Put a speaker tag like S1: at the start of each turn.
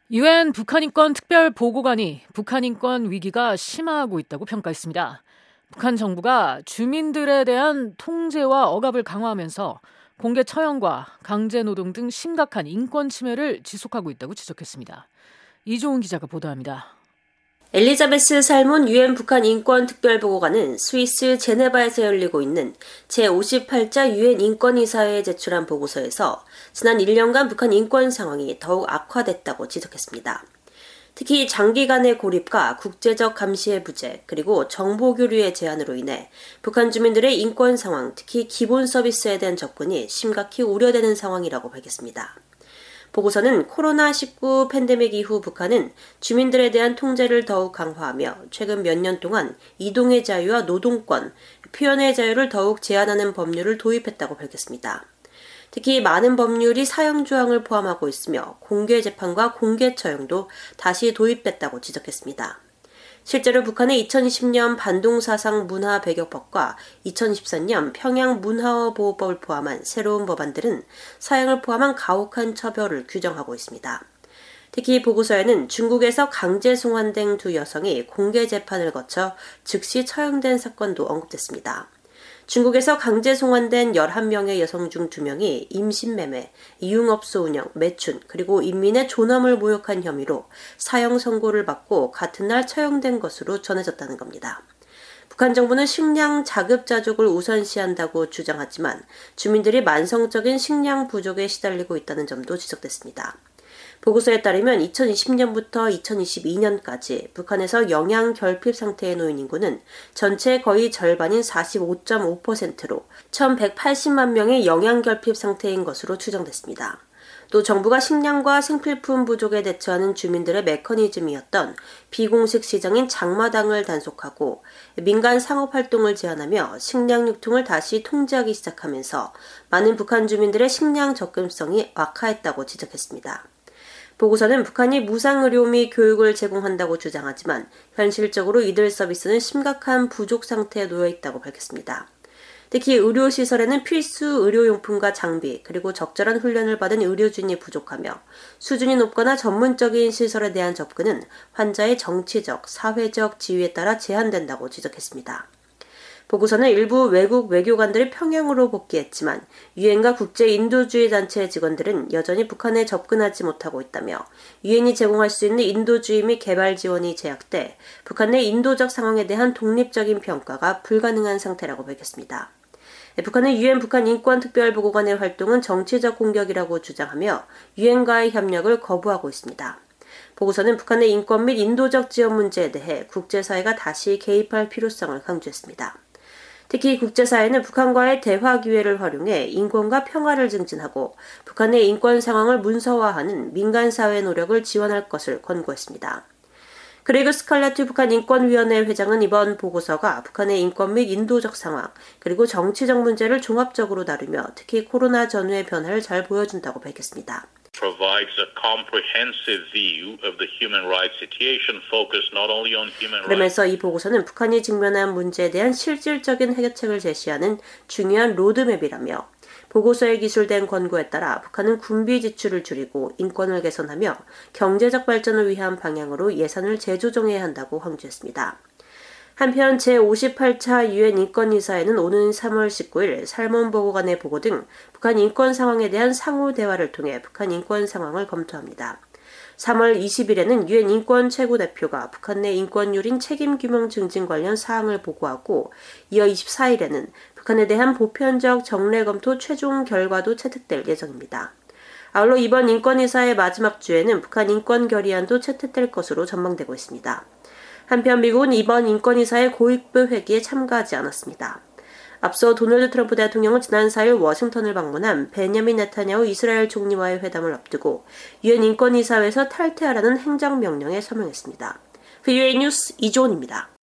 S1: 유엔 북한인권 특별보고관이 북한인권 위기가 심화하고 있다고 평가했습니다. 북한 정부가 주민들에 대한 통제와 억압을 강화하면서 공개 처형과 강제노동 등 심각한 인권 침해를 지속하고 있다고 지적했습니다. 이종훈 기자가 보도합니다.
S2: 엘리자베스 살몬 유엔 북한 인권 특별보고관은 스위스 제네바에서 열리고 있는 제58자 유엔 인권이사회에 제출한 보고서에서 지난 1년간 북한 인권 상황이 더욱 악화됐다고 지적했습니다. 특히 장기간의 고립과 국제적 감시의 부재, 그리고 정보 교류의 제한으로 인해 북한 주민들의 인권 상황, 특히 기본 서비스에 대한 접근이 심각히 우려되는 상황이라고 밝혔습니다. 보고서는 코로나19 팬데믹 이후 북한은 주민들에 대한 통제를 더욱 강화하며 최근 몇 년 동안 이동의 자유와 노동권, 표현의 자유를 더욱 제한하는 법률을 도입했다고 밝혔습니다. 특히 많은 법률이 사형 조항을 포함하고 있으며 공개 재판과 공개 처형도 다시 도입됐다고 지적했습니다. 실제로 북한의 2020년 반동사상 문화 배격법과 2014년 평양 문화어 보호법을 포함한 새로운 법안들은 사형을 포함한 가혹한 처벌을 규정하고 있습니다. 특히 보고서에는 중국에서 강제 송환된 두 여성이 공개 재판을 거쳐 즉시 처형된 사건도 언급됐습니다. 중국에서 강제 송환된 11명의 여성 중 2명이 임신매매, 이용업소 운영, 매춘, 그리고 인민의 존엄을 모욕한 혐의로 사형 선고를 받고 같은 날 처형된 것으로 전해졌다는 겁니다. 북한 정부는 식량 자급자족을 우선시한다고 주장하지만 주민들이 만성적인 식량 부족에 시달리고 있다는 점도 지적됐습니다. 보고서에 따르면 2020년부터 2022년까지 북한에서 영양 결핍 상태에 놓인 인구는 전체의 거의 절반인 45.5%로 1,180만 명의 영양 결핍 상태인 것으로 추정됐습니다. 또 정부가 식량과 생필품 부족에 대처하는 주민들의 메커니즘이었던 비공식 시장인 장마당을 단속하고 민간 상업활동을 제한하며 식량 유통을 다시 통제하기 시작하면서 많은 북한 주민들의 식량 접근성이 악화했다고 지적했습니다. 보고서는 북한이 무상의료 및 교육을 제공한다고 주장하지만 현실적으로 이들 서비스는 심각한 부족 상태에 놓여 있다고 밝혔습니다. 특히 의료시설에는 필수 의료용품과 장비, 그리고 적절한 훈련을 받은 의료진이 부족하며 수준이 높거나 전문적인 시설에 대한 접근은 환자의 정치적, 사회적 지위에 따라 제한된다고 지적했습니다. 보고서는 일부 외국 외교관들이 평양으로 복귀했지만 유엔과 국제인도주의 단체의 직원들은 여전히 북한에 접근하지 못하고 있다며 유엔이 제공할 수 있는 인도주의 및 개발 지원이 제약돼 북한 내 인도적 상황에 대한 독립적인 평가가 불가능한 상태라고 밝혔습니다. 북한의 유엔 북한 인권특별보고관의 활동은 정치적 공격이라고 주장하며 유엔과의 협력을 거부하고 있습니다. 보고서는 북한의 인권 및 인도적 지원 문제에 대해 국제사회가 다시 개입할 필요성을 강조했습니다. 특히 국제사회는 북한과의 대화 기회를 활용해 인권과 평화를 증진하고 북한의 인권 상황을 문서화하는 민간사회 노력을 지원할 것을 권고했습니다. 그레그 스칼라트 북한 인권위원회 회장은 이번 보고서가 북한의 인권 및 인도적 상황, 그리고 정치적 문제를 종합적으로 다루며 특히 코로나 전후의 변화를 잘 보여준다고 밝혔습니다. 그러면서 이 보고서는 북한이 직면한 문제에 대한 실질적인 해결책을 제시하는 중요한 로드맵이라며 보고서에 기술된 권고에 따라 북한은 군비 지출을 줄이고 인권을 개선하며 경제적 발전을 위한 방향으로 예산을 재조정해야 한다고 강조했습니다. 한편 제58차 유엔 인권이사회는 오는 3월 19일 살몬 보고관의 보고 등 북한 인권 상황에 대한 상호 대화를 통해 북한 인권 상황을 검토합니다. 3월 20일에는 유엔 인권 최고대표가 북한 내 인권유린 책임규명 증진 관련 사항을 보고하고 이어 24일에는 북한에 대한 보편적 정례 검토 최종 결과도 채택될 예정입니다. 아울러 이번 인권이사회 마지막 주에는 북한 인권 결의안도 채택될 것으로 전망되고 있습니다. 한편 미국은 이번 인권이사회 고위급 회기에 참가하지 않았습니다. 앞서 도널드 트럼프 대통령은 지난 4일 워싱턴을 방문한 베냐민 네타냐후 이스라엘 총리와의 회담을 앞두고 유엔 인권이사회에서 탈퇴하라는 행정명령에 서명했습니다. VOA 뉴스 이종훈입니다.